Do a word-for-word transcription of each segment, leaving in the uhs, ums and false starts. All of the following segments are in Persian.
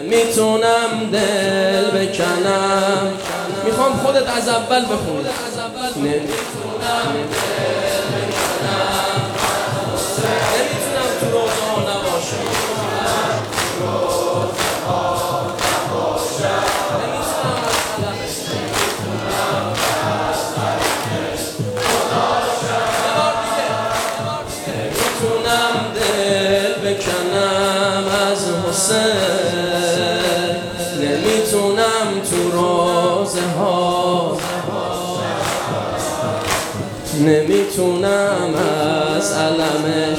نمیتونم دل بکنم. میخوام خودت از اول بخونی. نمیتونم دل بکنم، نمیتونم تو روزها نباشم، نمیتونم دل بکنم از حسین، نمیتونم تو روزه ها، نمیتونم از علمش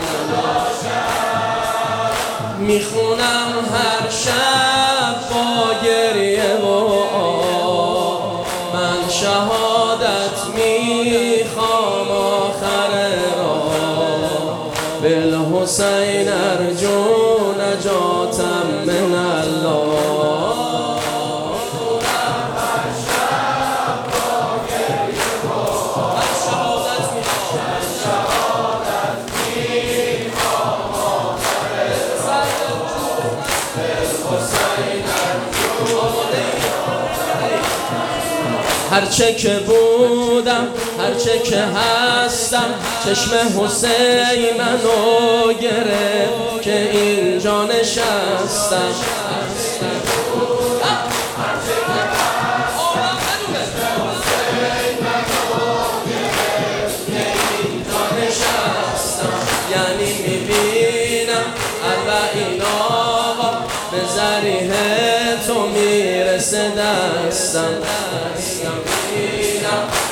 میخونم هر شب با گریه و آه. من شهادت میخوام آخر راه، بالحسین ارجو نجاتم من الله. هرچه که بودم، هرچه که هستم، چشم حسین منو گرفت که اینجا نشستم. یعنی میبینم اربعین آقا به ذریح تو میرسه دستم.